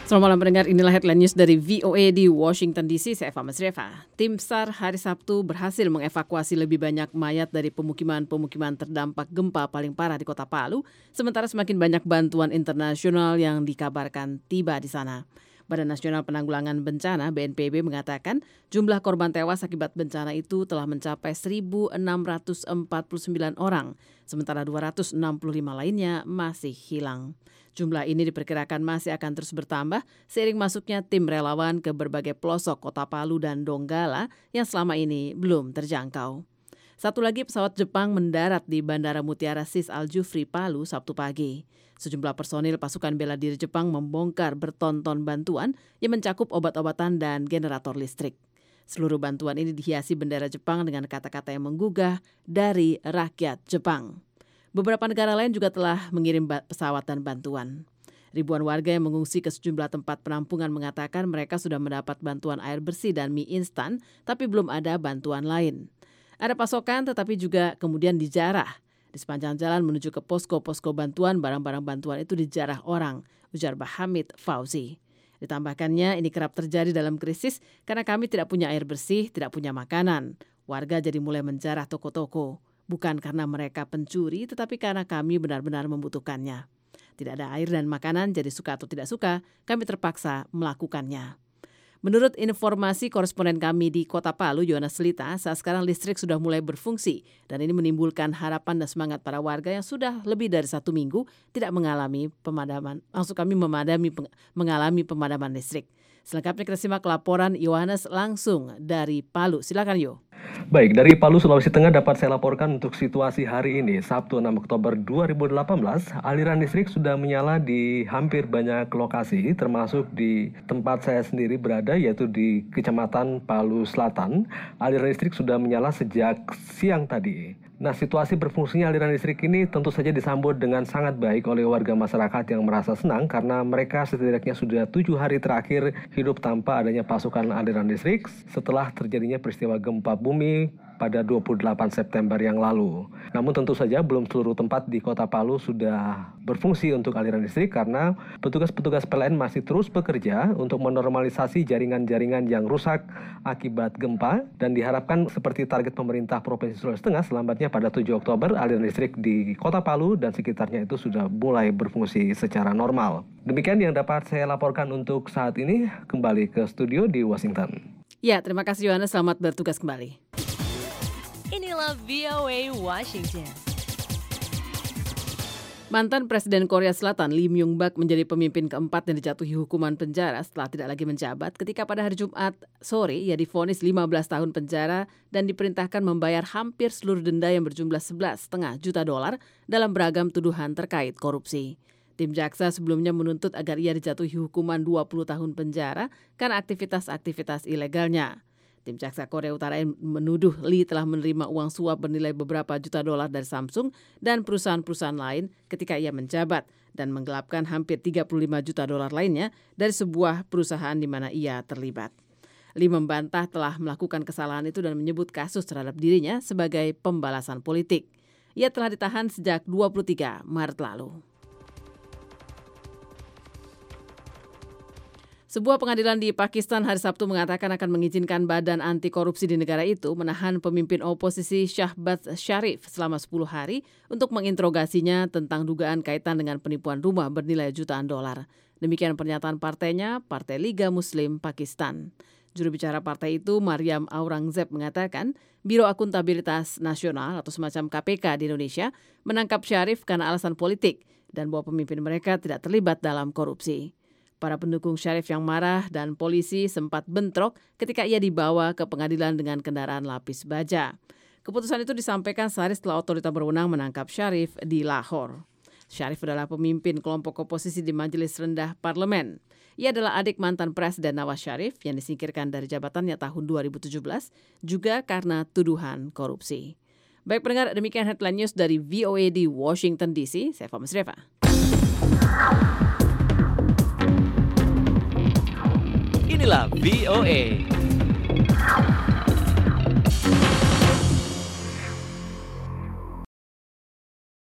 Selamat malam pendengar, inilah headline news dari VOA di Washington DC, saya Eva Masreva. Tim SAR hari Sabtu berhasil mengevakuasi lebih banyak mayat dari pemukiman terdampak gempa paling parah di kota Palu, sementara semakin banyak bantuan internasional yang dikabarkan tiba di sana. Badan Nasional Penanggulangan Bencana (BNPB) mengatakan jumlah korban tewas akibat bencana itu telah mencapai 1.649 orang, sementara 265 lainnya masih hilang. Jumlah ini diperkirakan masih akan terus bertambah seiring masuknya tim relawan ke berbagai pelosok kota Palu dan Donggala yang selama ini belum terjangkau. Satu lagi pesawat Jepang mendarat di Bandara Mutiara Sis Al Jufri, Palu, Sabtu pagi. Sejumlah personil pasukan bela diri Jepang membongkar bertonton bantuan yang mencakup obat-obatan dan generator listrik. Seluruh bantuan ini dihiasi bendera Jepang dengan kata-kata yang menggugah dari rakyat Jepang. Beberapa negara lain juga telah mengirim pesawat dan bantuan. Ribuan warga yang mengungsi ke sejumlah tempat penampungan mengatakan mereka sudah mendapat bantuan air bersih dan mie instan, tapi belum ada bantuan lain. Ada pasokan tetapi juga kemudian dijarah. Di sepanjang jalan menuju ke posko-posko bantuan, barang-barang bantuan itu dijarah orang, ujar Bahamid Fauzi. Ditambahkannya, ini kerap terjadi dalam krisis karena kami tidak punya air bersih, tidak punya makanan. Warga jadi mulai menjarah toko-toko. Bukan karena mereka pencuri, tetapi karena kami benar-benar membutuhkannya. Tidak ada air dan makanan, jadi suka atau tidak suka, kami terpaksa melakukannya. Menurut informasi koresponden kami di Kota Palu, Yohanes Lita, saat sekarang listrik sudah mulai berfungsi dan ini menimbulkan harapan dan semangat para warga yang sudah lebih dari 1 minggu tidak mengalami mengalami pemadaman listrik. Selengkapnya kita simak laporan Yohanes langsung dari Palu. Silakan Yo. Baik, dari Palu, Sulawesi Tengah dapat saya laporkan untuk situasi hari ini, Sabtu 6 Oktober 2018, aliran listrik sudah menyala di hampir banyak lokasi, termasuk di tempat saya sendiri berada, yaitu di Kecamatan Palu Selatan. Aliran listrik sudah menyala sejak siang tadi. Nah, situasi berfungsinya aliran listrik ini tentu saja disambut dengan sangat baik oleh warga masyarakat yang merasa senang karena mereka setidaknya sudah 7 hari terakhir hidup tanpa adanya pasokan aliran listrik setelah terjadinya peristiwa gempa bumi pada 28 September yang lalu. Namun tentu saja belum seluruh tempat di Kota Palu sudah berfungsi untuk aliran listrik karena petugas-petugas PLN masih terus bekerja untuk menormalisasi jaringan-jaringan yang rusak akibat gempa dan diharapkan seperti target pemerintah Provinsi Sulawesi Tengah selambatnya pada 7 Oktober aliran listrik di Kota Palu dan sekitarnya itu sudah mulai berfungsi secara normal. Demikian yang dapat saya laporkan untuk saat ini. Kembali ke studio di Washington. Ya, terima kasih Yohanes, selamat bertugas kembali. Inilah VOA Washington. Mantan Presiden Korea Selatan Lee Myung-bak menjadi pemimpin keempat yang dijatuhi hukuman penjara setelah tidak lagi menjabat ketika pada hari Jumat sore ia divonis 15 tahun penjara dan diperintahkan membayar hampir seluruh denda yang berjumlah $11,5 juta dalam beragam tuduhan terkait korupsi. Tim jaksa sebelumnya menuntut agar ia dijatuhi hukuman 20 tahun penjara karena aktivitas-aktivitas ilegalnya. Tim jaksa Korea Utara menuduh Lee telah menerima uang suap bernilai beberapa juta dolar dari Samsung dan perusahaan-perusahaan lain ketika ia menjabat dan menggelapkan hampir 35 juta dolar lainnya dari sebuah perusahaan di mana ia terlibat. Lee membantah telah melakukan kesalahan itu dan menyebut kasus terhadap dirinya sebagai pembalasan politik. Ia telah ditahan sejak 23 Maret lalu. Sebuah pengadilan di Pakistan hari Sabtu mengatakan akan mengizinkan badan anti korupsi di negara itu menahan pemimpin oposisi Shahbaz Sharif selama 10 hari untuk menginterogasinya tentang dugaan kaitan dengan penipuan rumah bernilai jutaan dolar. Demikian pernyataan partainya, Partai Liga Muslim Pakistan. Juru bicara partai itu, Maryam Aurangzeb, mengatakan Biro Akuntabilitas Nasional atau semacam KPK di Indonesia menangkap Sharif karena alasan politik dan bahwa pemimpin mereka tidak terlibat dalam korupsi. Para pendukung Sharif yang marah dan polisi sempat bentrok ketika ia dibawa ke pengadilan dengan kendaraan lapis baja. Keputusan itu disampaikan sehari setelah otoritas berwenang menangkap Sharif di Lahore. Sharif adalah pemimpin kelompok oposisi di Majelis Rendah Parlemen. Ia adalah adik mantan Presiden Nawaz Sharif yang disingkirkan dari jabatannya tahun 2017 juga karena tuduhan korupsi. Baik pendengar, demikian headline news dari VOA di Washington DC. Saya Eva Masreva. Inilah VOA.